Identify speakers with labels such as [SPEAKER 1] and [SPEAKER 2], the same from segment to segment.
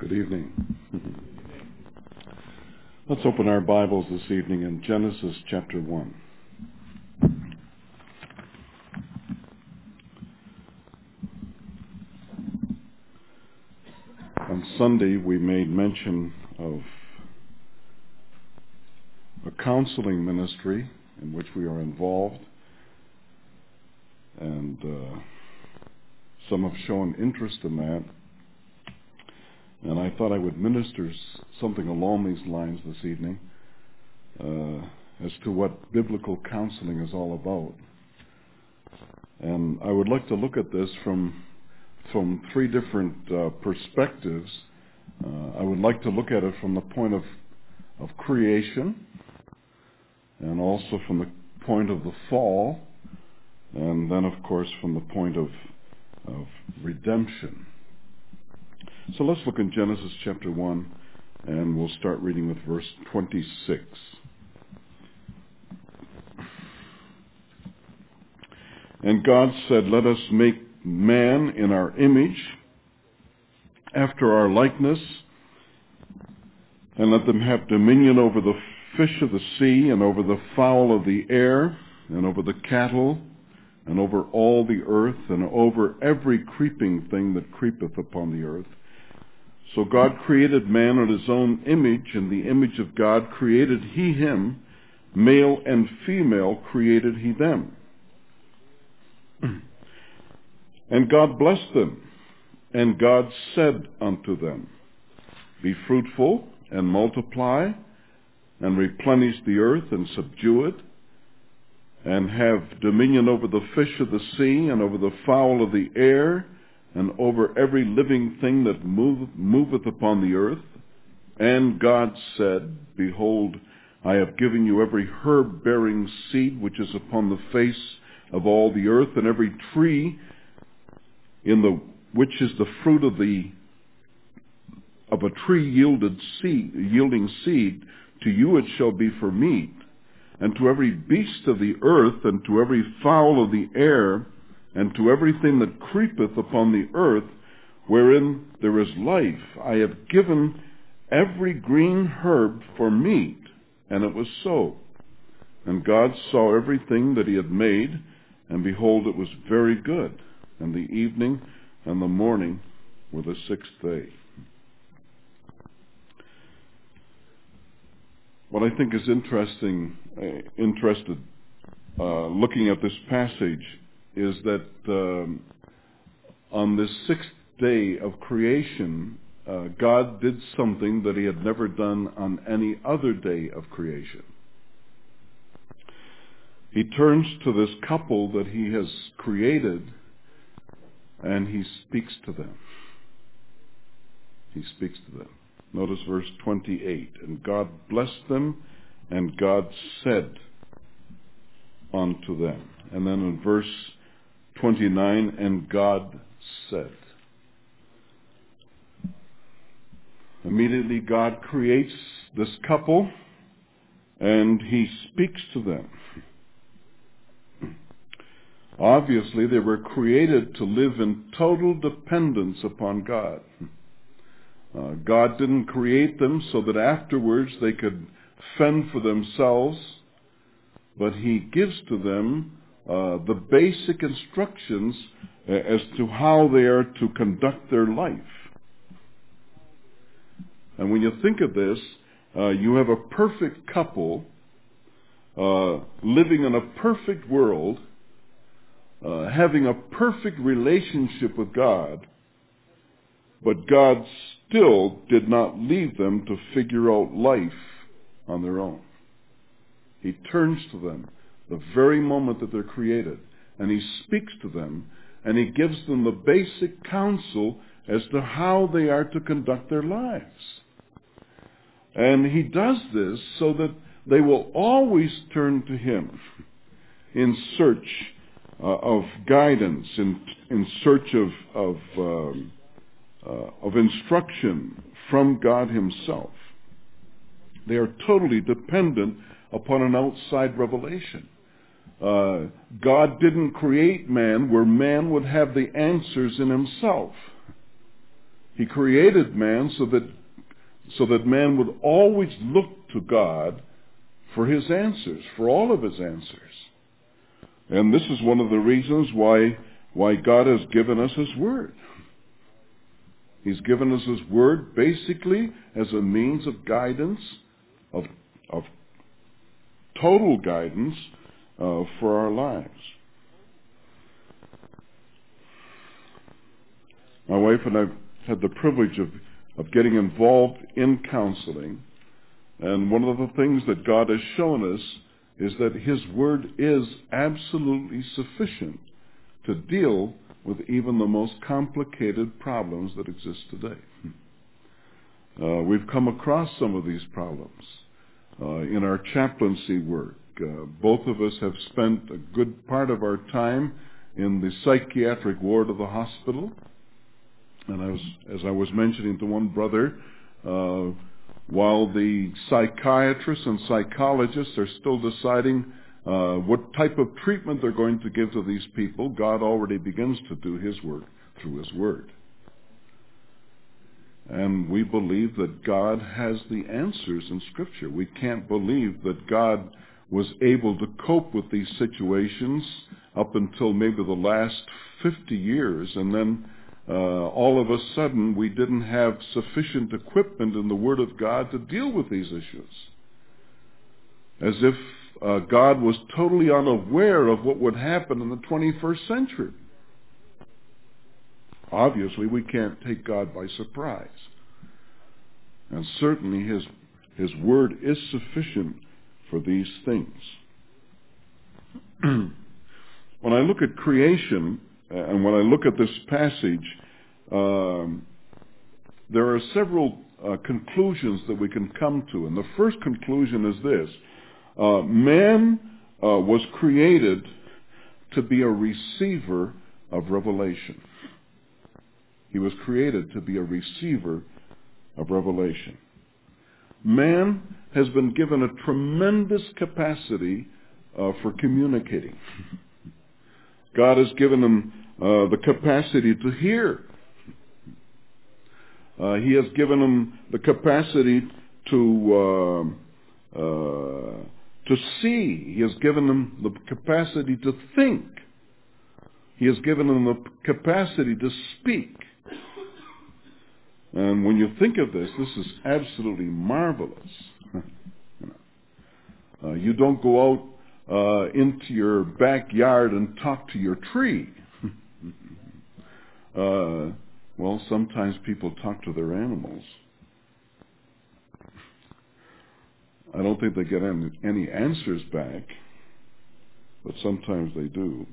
[SPEAKER 1] Good evening. Let's open our Bibles this evening in Genesis chapter 1. On Sunday, we made mention of a counseling ministry in which we are involved, and some have shown interest in that. And I thought I would minister something along these lines this evening as to what biblical counseling is all about. And I would like to look at this from three different perspectives. I would like to look at it from the point of creation, and also from the point of the fall, and then, of course, from the point of redemption. So let's look in Genesis chapter 1, and we'll start reading with verse 26. And God said, "Let us make man in our image, after our likeness, and let them have dominion over the fish of the sea, and over the fowl of the air, and over the cattle, and over all the earth, and over every creeping thing that creepeth upon the earth." So God created man in his own image. In the image of God created he him. Male and female created he them. And God blessed them. And God said unto them, "Be fruitful, and multiply, and replenish the earth, and subdue it, and have dominion over the fish of the sea, and over the fowl of the air, and over every living thing that moveth upon the earth." And God said, "Behold, I have given you every herb-bearing seed which is upon the face of all the earth, and every tree which is the fruit of a tree yielding seed. To you it shall be for meat, and to every beast of the earth, and to every fowl of the air, and to everything that creepeth upon the earth, wherein there is life, I have given every green herb for meat." And it was so. And God saw everything that he had made, and behold, it was very good. And the evening and the morning were the sixth day. What I think is interesting, looking at this passage, is that on this sixth day of creation, God did something that he had never done on any other day of creation. He turns to this couple that he has created, and he speaks to them. He speaks to them. Notice verse 28. And God blessed them, and God said unto them. And then in verse 29, and God said. Immediately God creates this couple, and he speaks to them. Obviously, they were created to live in total dependence upon God. God didn't create them so that afterwards they could fend for themselves, but he gives to them the basic instructions as to how they are to conduct their life. And when you think of this, you have a perfect couple living in a perfect world, having a perfect relationship with God, but God still did not leave them to figure out life on their own. He turns to them the very moment that they're created, and he speaks to them, and he gives them the basic counsel as to how they are to conduct their lives. And he does this so that they will always turn to him in search of guidance, in search of instruction from God himself. They are totally dependent upon an outside revelation. God didn't create man where man would have the answers in himself. He created man so that man would always look to God for his answers, for all of his answers. And this is one of the reasons why God has given us his word. He's given us his word basically as a means of guidance, of total guidance for our lives. My wife and I had the privilege of getting involved in counseling, and one of the things that God has shown us is that his word is absolutely sufficient to deal with even the most complicated problems that exist today. We've come across some of these problems in our chaplaincy work. Both of us have spent a good part of our time in the psychiatric ward of the hospital. And as I was mentioning to one brother, while the psychiatrists and psychologists are still deciding what type of treatment they're going to give to these people, God already begins to do his work through his word. And we believe that God has the answers in Scripture. We can't believe that God was able to cope with these situations up until maybe the last 50 years, and then all of a sudden we didn't have sufficient equipment in the Word of God to deal with these issues. As if God was totally unaware of what would happen in the 21st century. Obviously, we can't take God by surprise. And certainly his word is sufficient for these things. When I look at creation, and when I look at this passage, there are several conclusions that we can come to. And the first conclusion is this. Man was created to be a receiver of revelation. He was created to be a receiver of revelation. Man has been given a tremendous capacity for communicating. God has given him the capacity to hear. He has given him the capacity to see. He has given him the capacity to think. He has given him the capacity to speak. And when you think of this, this is absolutely marvelous. You don't go out into your backyard and talk to your tree. Well, sometimes people talk to their animals. I don't think they get any answers back, but sometimes they do.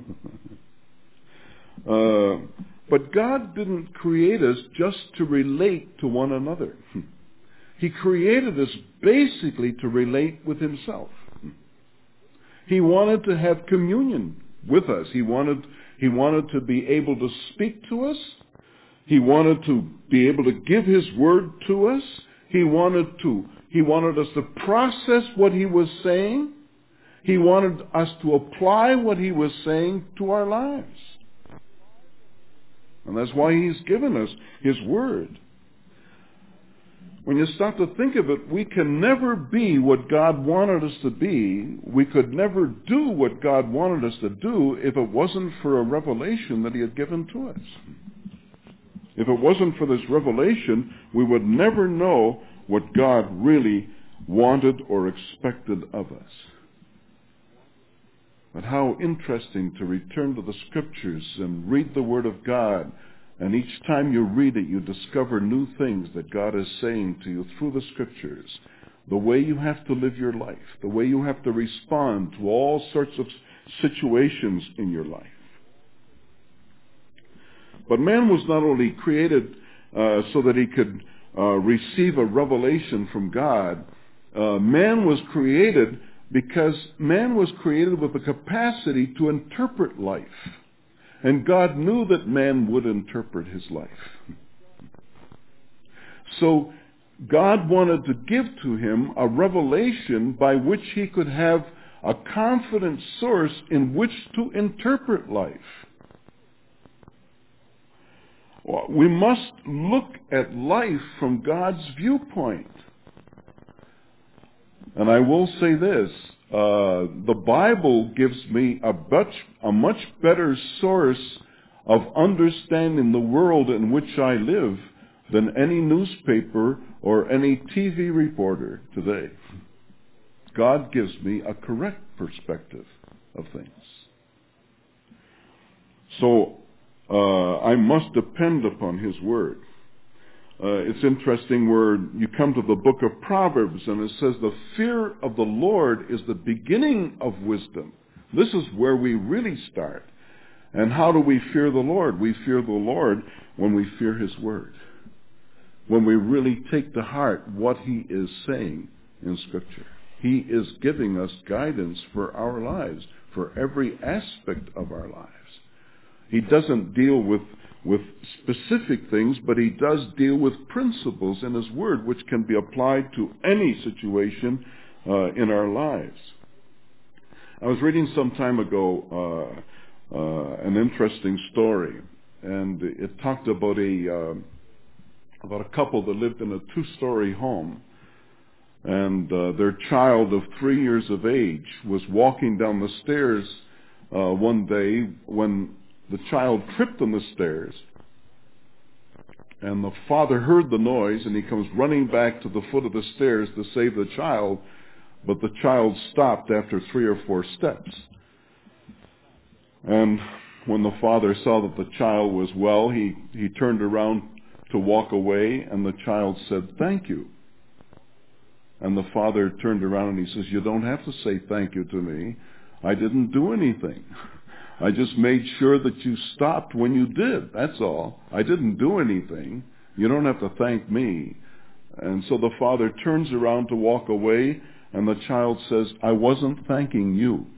[SPEAKER 1] But God didn't create us just to relate to one another. He created us basically to relate with himself. He wanted to have communion with us. He wanted to be able to speak to us. He wanted to be able to give his word to us. He wanted us to process what he was saying. He wanted us to apply what he was saying to our lives. And that's why he's given us his word. When you start to think of it, we can never be what God wanted us to be. We could never do what God wanted us to do if it wasn't for a revelation that he had given to us. If it wasn't for this revelation, we would never know what God really wanted or expected of us. But how interesting to return to the Scriptures and read the Word of God. And each time you read it, you discover new things that God is saying to you through the Scriptures. The way you have to live your life. The way you have to respond to all sorts of situations in your life. But man was not only created so that he could receive a revelation from God. Man was created because man was created with the capacity to interpret life. And God knew that man would interpret his life. So God wanted to give to him a revelation by which he could have a confident source in which to interpret life. We must look at life from God's viewpoint. And I will say this, the Bible gives me a much better source of understanding the world in which I live than any newspaper or any TV reporter today. God gives me a correct perspective of things. So I must depend upon His Word. It's interesting where you come to the book of Proverbs and it says the fear of the Lord is the beginning of wisdom. This is where we really start. And how do we fear the Lord? We fear the Lord when we fear His Word. When we really take to heart what He is saying in Scripture. He is giving us guidance for our lives, for every aspect of our lives. He doesn't deal with specific things, but He does deal with principles in His Word which can be applied to any situation in our lives. I was reading some time ago an interesting story, and it talked about a couple that lived in a 2-story home, and their child of 3 years of age was walking down the stairs one day when the child tripped on the stairs, and the father heard the noise, and he comes running back to the foot of the stairs to save the child, but the child stopped after 3 or 4 steps. And when the father saw that the child was well, he turned around to walk away, and the child said, "Thank you." And the father turned around and he says, "You don't have to say thank you to me. I didn't do anything. I just made sure that you stopped when you did. That's all. I didn't do anything. You don't have to thank me." And so the father turns around to walk away, and the child says, "I wasn't thanking you."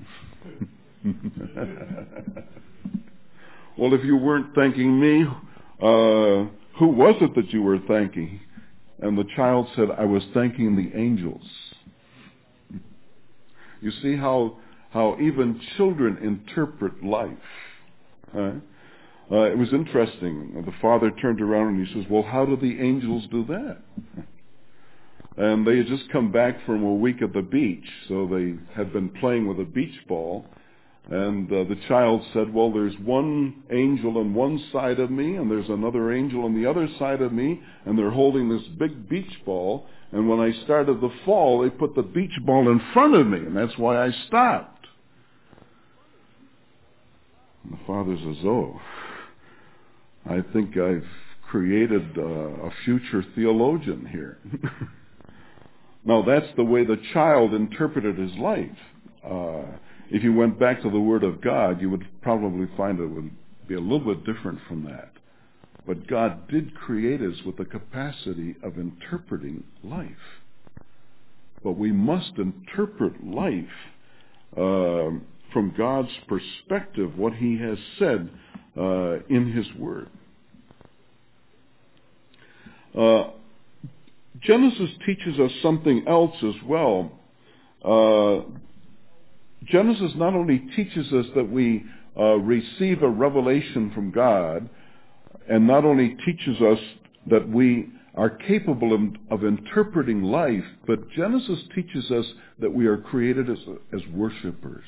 [SPEAKER 1] Well, if you weren't thanking me, who was it that you were thanking? And the child said, "I was thanking the angels." You see how even children interpret life. It was interesting. The father turned around and he says, "Well, how do the angels do that?" And they had just come back from a week at the beach, so they had been playing with a beach ball. And the child said, "Well, there's one angel on one side of me, and there's another angel on the other side of me, and they're holding this big beach ball. And when I started to fall, they put the beach ball in front of me, and that's why I stopped." And the father says, "Oh, I think I've created a future theologian here." Now, that's the way the child interpreted his life. If you went back to the Word of God, you would probably find it would be a little bit different from that. But God did create us with the capacity of interpreting life. But we must interpret life from God's perspective, what He has said in His Word. Genesis teaches us something else as well. Genesis not only teaches us that we receive a revelation from God, and not only teaches us that we are capable of interpreting life, but Genesis teaches us that we are created as worshipers.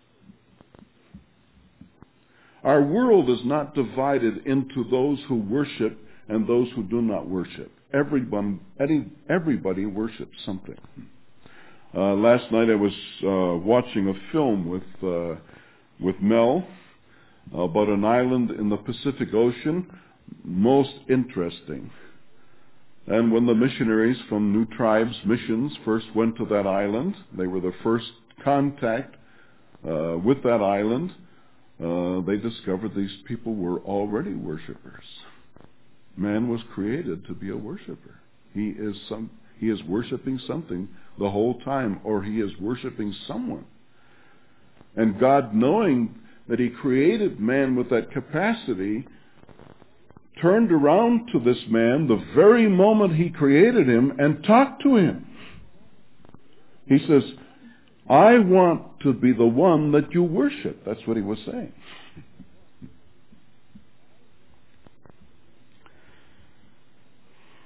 [SPEAKER 1] Our world is not divided into those who worship and those who do not worship. Everybody worships something. Last night I was watching a film with Mel about an island in the Pacific Ocean. Most interesting. And when the missionaries from New Tribes Missions first went to that island, they were the first contact with that island. They discovered these people were already worshipers. Man was created to be a worshiper. He is worshiping something the whole time, or he is worshiping someone. And God, knowing that He created man with that capacity, turned around to this man the very moment He created him and talked to him. He says, "I want to be the one that you worship." That's what He was saying.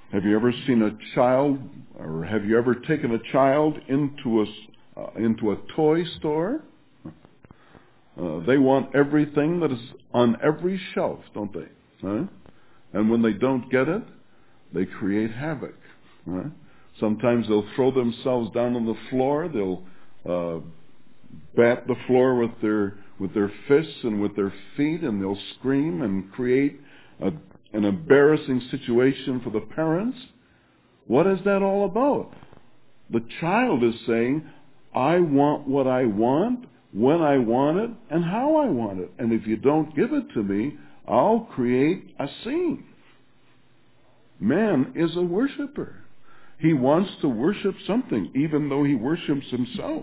[SPEAKER 1] Have you ever seen a child, or have you ever taken a child into a toy store? They want everything that is on every shelf, don't they? Huh? And when they don't get it, they create havoc. Huh? Sometimes they'll throw themselves down on the floor. They'll bat the floor with their fists and with their feet, and they'll scream and create an embarrassing situation for the parents. What is that all about? The child is saying, I want what I want, when I want it, and how I want it. And if you don't give it to me, I'll create a scene. Man is a worshiper. He wants to worship something, even though he worships himself.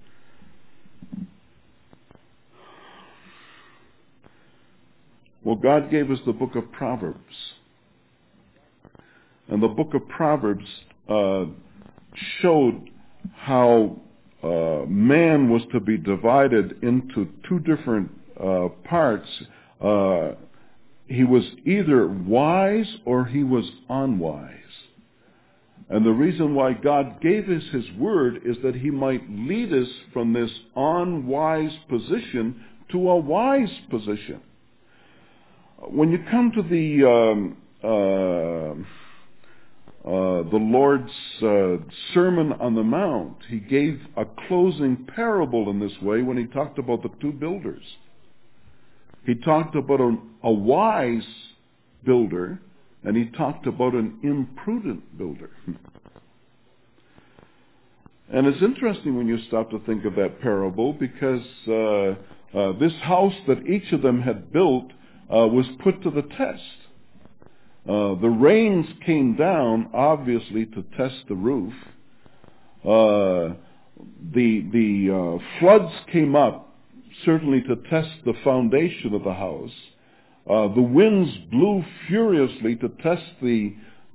[SPEAKER 1] Well, God gave us the book of Proverbs. And the book of Proverbs showed how man was to be divided into two different parts. He was either wise or he was unwise. And the reason why God gave us his word is that he might lead us from this unwise position to a wise position. When you come to the Lord's Sermon on the Mount, he gave a closing parable in this way when he talked about the two builders. He talked about a wise builder, and he talked about an imprudent builder. And it's interesting when you stop to think of that parable, because this house that each of them had built was put to the test. The rains came down, obviously, to test the roof. The floods came up, certainly to test the foundation of the house. The winds blew furiously to test the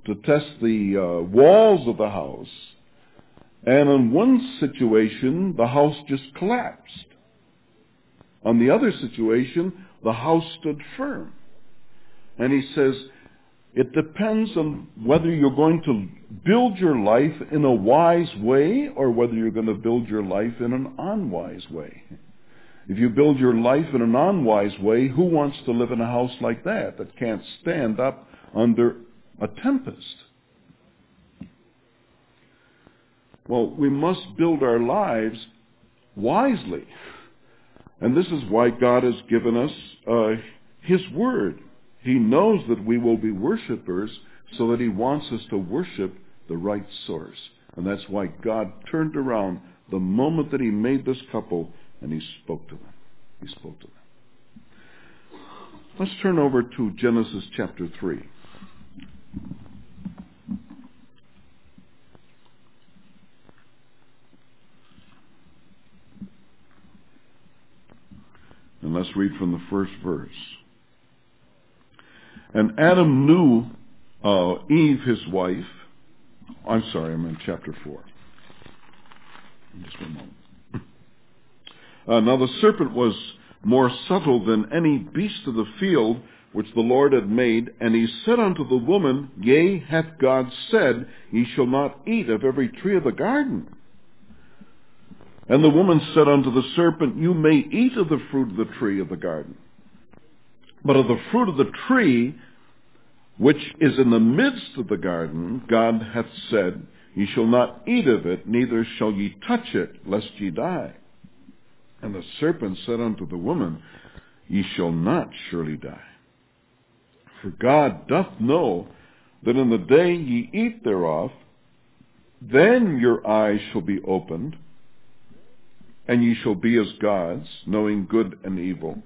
[SPEAKER 1] walls of the house. And in one situation, the house just collapsed. On the other situation, the house stood firm. And he says, it depends on whether you're going to build your life in a wise way or whether you're going to build your life in an unwise way. If you build your life in an unwise way, who wants to live in a house like that can't stand up under a tempest? Well, we must build our lives wisely. And this is why God has given us his word. He knows that we will be worshipers, so that he wants us to worship the right source. And that's why God turned around the moment that he made this couple, and he spoke to them. He spoke to them. Let's turn over to Genesis chapter 3. And let's read from the first verse. And Adam knew Eve, his wife. I'm in chapter 4. Just one moment. Now the serpent was more subtle than any beast of the field which the Lord had made, and he said unto the woman, Yea, hath God said, Ye shall not eat of every tree of the garden? And the woman said unto the serpent, You may eat of the fruit of the tree of the garden. But of the fruit of the tree which is in the midst of the garden, God hath said, Ye shall not eat of it, neither shall ye touch it, lest ye die. And the serpent said unto the woman, Ye shall not surely die. For God doth know that in the day ye eat thereof, then your eyes shall be opened, and ye shall be as gods, knowing good and evil.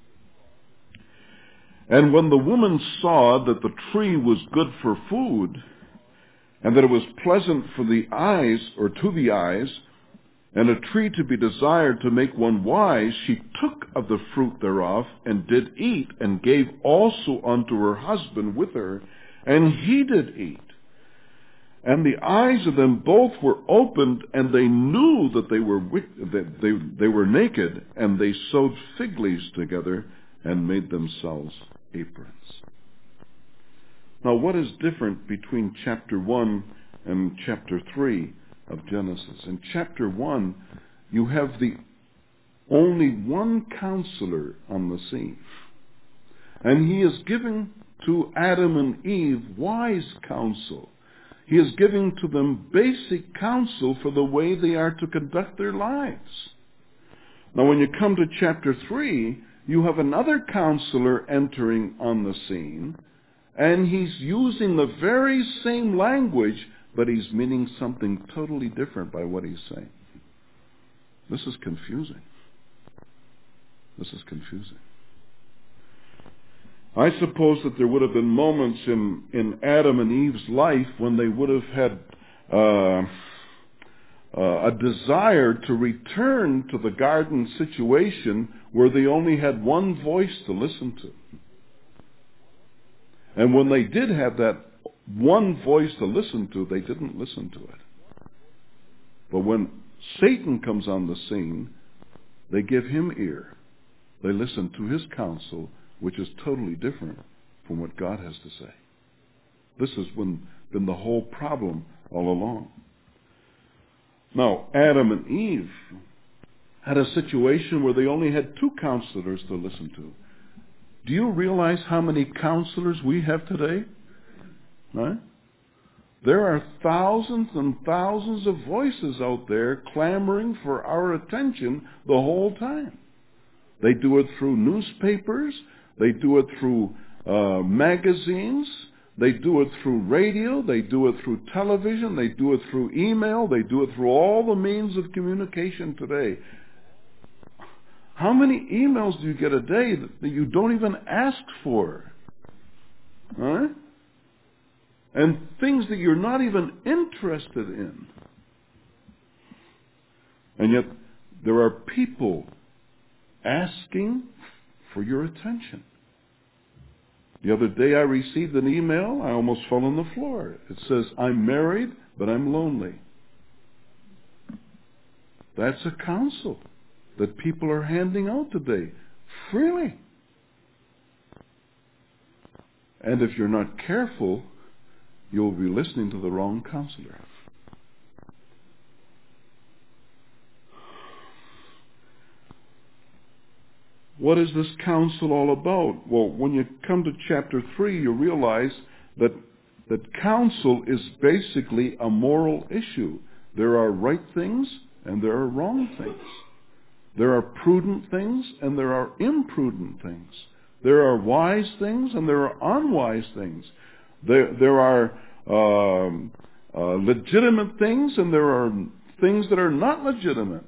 [SPEAKER 1] And when the woman saw that the tree was good for food, and that it was pleasant for the eyes, or to the eyes, and a tree to be desired to make one wise, she took of the fruit thereof, and did eat, and gave also unto her husband with her, and he did eat. And the eyes of them both were opened, and they knew that they were naked, and they sewed fig leaves together, and made themselves aprons. Now, what is different between chapter 1 and chapter 3 of Genesis? In chapter 1, you have the only one counselor on the scene. And he is giving to Adam and Eve wise counsel. He is giving to them basic counsel for the way they are to conduct their lives. Now, when you come to chapter 3, you have another counselor entering on the scene, and he's using the very same language, but he's meaning something totally different by what he's saying. This is confusing. This is confusing. I suppose that there would have been moments in Adam and Eve's life when they would have had a desire to return to the garden situation where they only had one voice to listen to. And when they did have that one voice to listen to, they didn't listen to it. But when Satan comes on the scene, they give him ear. They listen to his counsel, which is totally different from what God has to say. This has been the whole problem all along. Now, Adam and Eve had a situation where they only had two counselors to listen to. Do you realize how many counselors we have today? Right? There are thousands and thousands of voices out there clamoring for our attention the whole time. They do it through newspapers. They do it through magazines. They do it through radio. They do it through television. They do it through email. They do it through all the means of communication today. How many emails do you get a day that you don't even ask for? Huh? And things that you're not even interested in. And yet, there are people asking for your attention. The other day I received an email, I almost fell on the floor. It says, I'm married, but I'm lonely. That's a counsel that people are handing out today, freely. And if you're not careful, you'll be listening to the wrong counselor. What is this counsel all about? Well, when you come to chapter 3, you realize that counsel is basically a moral issue. There are right things and there are wrong things. There are prudent things and there are imprudent things. There are wise things and there are unwise things. There are legitimate things and there are things that are not legitimate.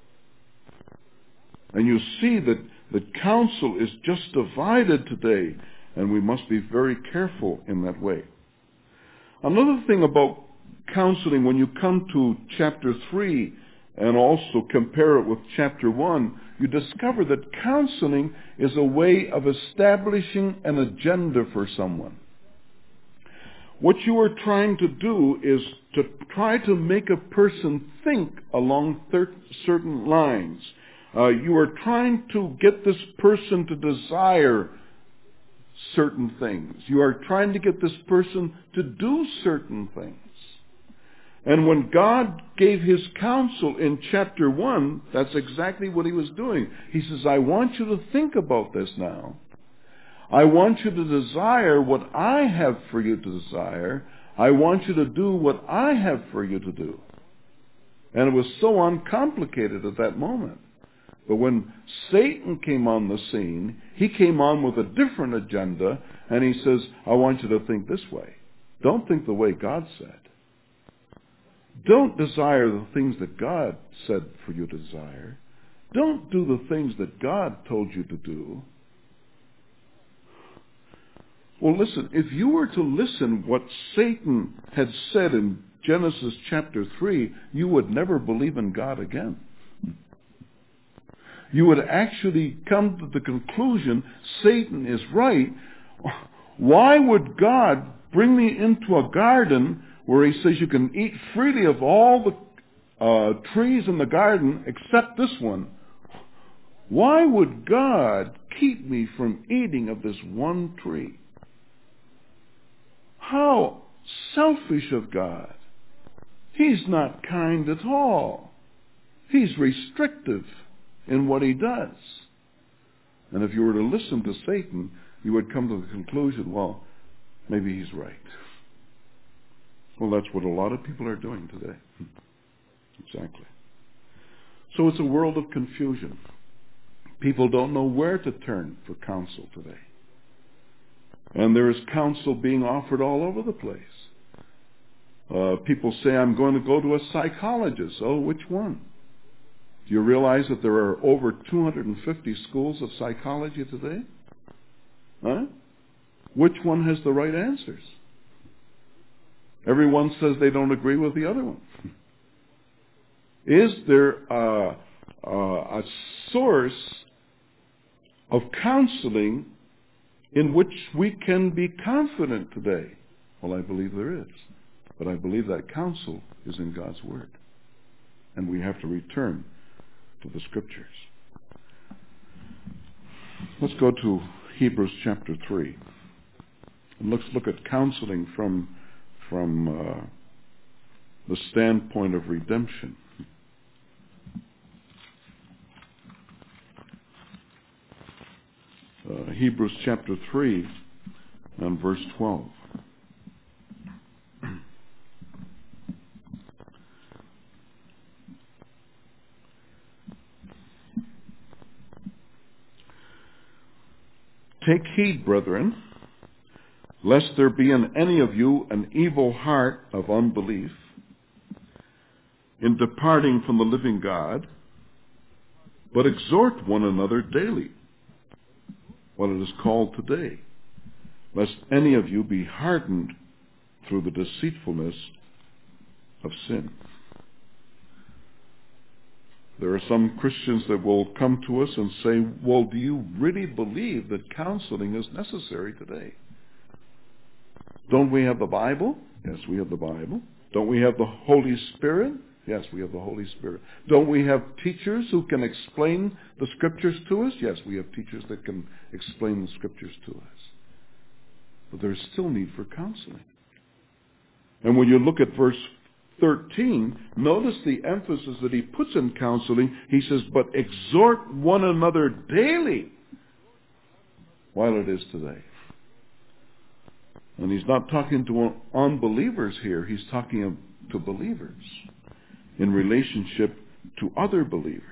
[SPEAKER 1] And you see that counsel is just divided today, and we must be very careful in that way. Another thing about counseling, when you come to chapter 3 and also compare it with chapter 1, you discover that counseling is a way of establishing an agenda for someone. What you are trying to do is to try to make a person think along certain lines. You are trying to get this person to desire certain things. You are trying to get this person to do certain things. And when God gave his counsel in chapter 1, that's exactly what he was doing. He says, I want you to think about this now. I want you to desire what I have for you to desire. I want you to do what I have for you to do. And it was so uncomplicated at that moment. But when Satan came on the scene, he came on with a different agenda, and he says, I want you to think this way. Don't think the way God said. Don't desire the things that God said for you to desire. Don't do the things that God told you to do. Well, listen, if you were to listen what Satan had said in Genesis chapter 3, you would never believe in God again. You would actually come to the conclusion, Satan is right. Why would God bring me into a garden where he says you can eat freely of all the trees in the garden except this one? Why would God keep me from eating of this one tree? How selfish of God. He's not kind at all. He's restrictive in what he does. And if you were to listen to Satan, you would come to the conclusion, well, maybe he's right. Well, that's what a lot of people are doing today. Exactly. So it's a world of confusion. People don't know where to turn for counsel today. And there is counsel being offered all over the place. People say, I'm going to go to a psychologist. Oh, which one? Do you realize that there are over 250 schools of psychology today? Huh? Which one has the right answers? Everyone says they don't agree with the other one. Is there a source of counseling in which we can be confident today? Well, I believe there is. But I believe that counsel is in God's Word. And we have to return to the Scriptures. Let's go to Hebrews chapter 3. And let's look at counseling from the standpoint of redemption. Hebrews chapter 3 and verse 12. Take heed, brethren, lest there be in any of you an evil heart of unbelief in departing from the living God, but exhort one another daily, what it is called today, lest any of you be hardened through the deceitfulness of sin. There are some Christians that will come to us and say, well, do you really believe that counseling is necessary today? Don't we have the Bible? Yes, we have the Bible. Don't we have the Holy Spirit? Yes, we have the Holy Spirit. Don't we have teachers who can explain the Scriptures to us? Yes, we have teachers that can explain the Scriptures to us. But there's still need for counseling. And when you look at verse 13, notice the emphasis that he puts in counseling. He says, but exhort one another daily while it is today. And he's not talking to unbelievers here. He's talking to believers in relationship to other believers.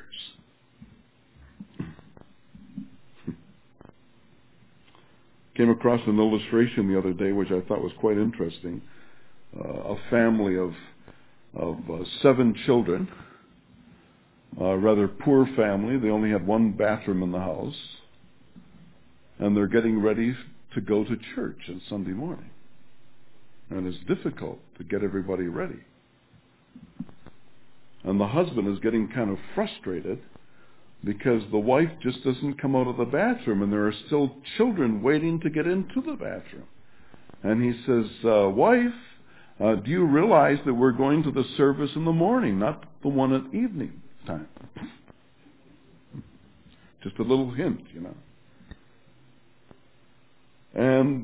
[SPEAKER 1] Came across an illustration the other day which I thought was quite interesting. A family of 7 children, a rather poor family. They only had one bathroom in the house, and they're getting ready to go to church on Sunday morning. And it's difficult to get everybody ready. And the husband is getting kind of frustrated because the wife just doesn't come out of the bathroom, and there are still children waiting to get into the bathroom. And he says, wife, do you realize that we're going to the service in the morning, not the one at evening time? Just a little hint, you know. And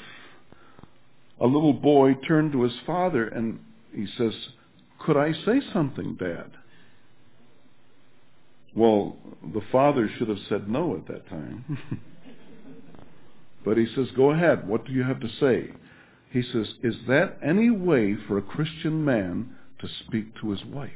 [SPEAKER 1] a little boy turned to his father and he says, could I say something, Dad? Well, the father should have said no at that time. But he says, go ahead, what do you have to say? He says, is that any way for a Christian man to speak to his wife?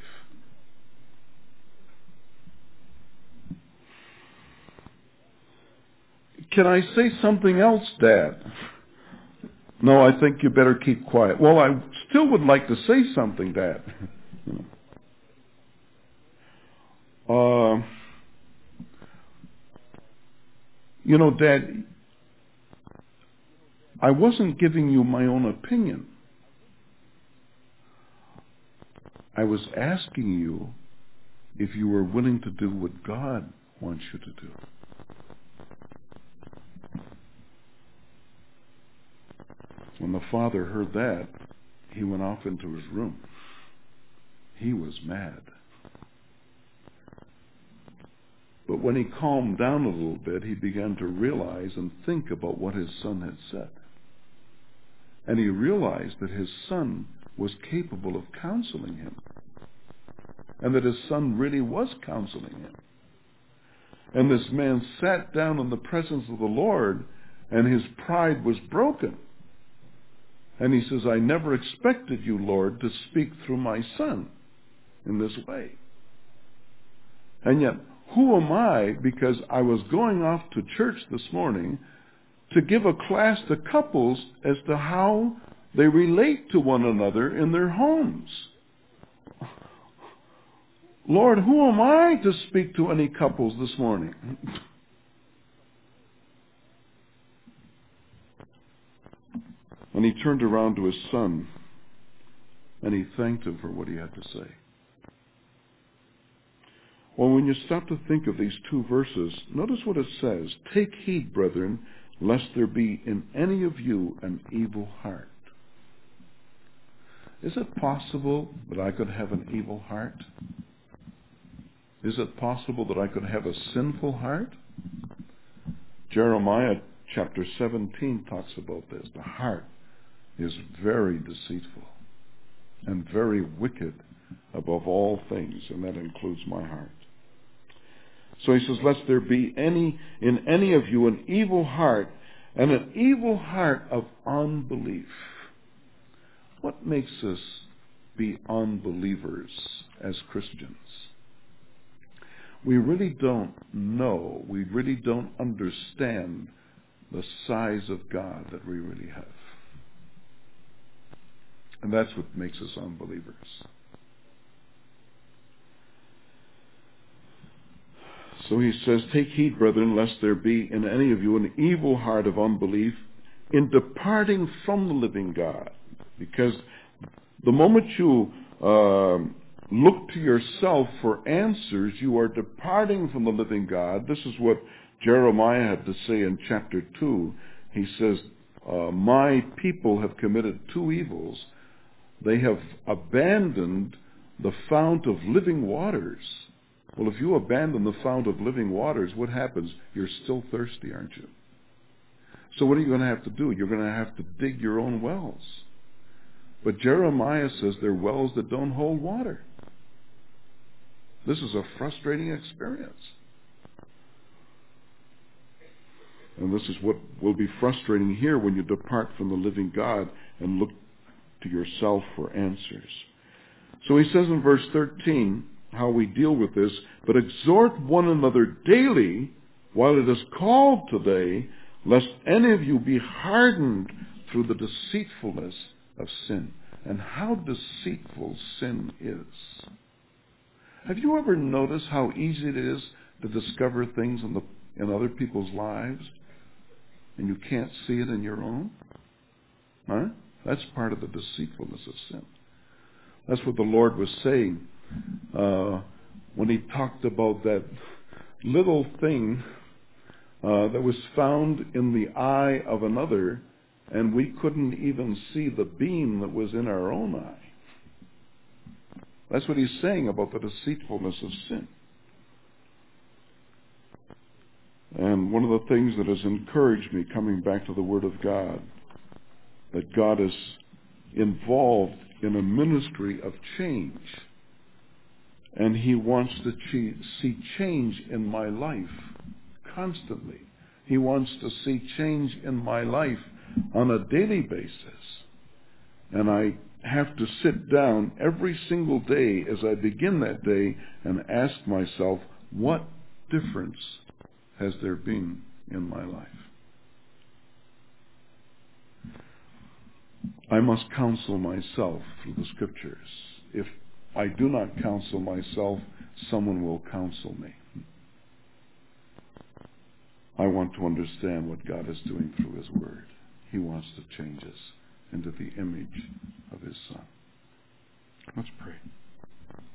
[SPEAKER 1] Can I say something else, Dad? No, I think you better keep quiet. Well, I still would like to say something, Dad. You know, Dad, I wasn't giving you my own opinion. I was asking you if you were willing to do what God wants you to do. When the father heard that, he went off into his room. He was mad. But when he calmed down a little bit, he began to realize and think about what his son had said. And he realized that his son was capable of counseling him, and that his son really was counseling him. And this man sat down in the presence of the Lord, and his pride was broken. And he says, I never expected you, Lord, to speak through my son in this way. And yet, who am I, because I was going off to church this morning, to give a class to couples as to how they relate to one another in their homes? Lord, who am I to speak to any couples this morning? And he turned around to his son, and he thanked him for what he had to say. Well, when you stop to think of these two verses, notice what it says. Take heed, brethren, lest there be in any of you an evil heart. Is it possible that I could have an evil heart? Is it possible that I could have a sinful heart? Jeremiah chapter 17 talks about this. The heart is very deceitful and very wicked above all things, and that includes my heart. So he says, lest there be in any of you an evil heart, and an evil heart of unbelief. What makes us be unbelievers as Christians? We really don't know, we really don't understand the size of God that we really have. And that's what makes us unbelievers. So he says, take heed, brethren, lest there be in any of you an evil heart of unbelief in departing from the living God. Because the moment you look to yourself for answers, you are departing from the living God. This is what Jeremiah had to say in chapter 2. He says, my people have committed two evils. They have abandoned the fount of living waters. Well, if you abandon the fount of living waters, what happens? You're still thirsty, aren't you? So what are you going to have to do? You're going to have to dig your own wells. But Jeremiah says they're wells that don't hold water. This is a frustrating experience. And this is what will be frustrating here when you depart from the living God and look to yourself for answers. So he says in verse 13 how we deal with this, but exhort one another daily while it is called today, lest any of you be hardened through the deceitfulness of sin. And how deceitful sin is. Have you ever noticed how easy it is to discover things in other people's lives and you can't see it in your own? Huh? That's part of the deceitfulness of sin. That's what the Lord was saying when he talked about that little thing that was found in the eye of another, and we couldn't even see the beam that was in our own eye. That's what he's saying about the deceitfulness of sin. And one of the things that has encouraged me coming back to the Word of God, that God is involved in a ministry of change. And he wants to see change in my life constantly. He wants to see change in my life on a daily basis. And I have to sit down every single day as I begin that day and ask myself, what difference has there been in my life? I must counsel myself through the Scriptures. If I do not counsel myself, someone will counsel me. I want to understand what God is doing through His Word. He wants to change us into the image of His Son. Let's pray.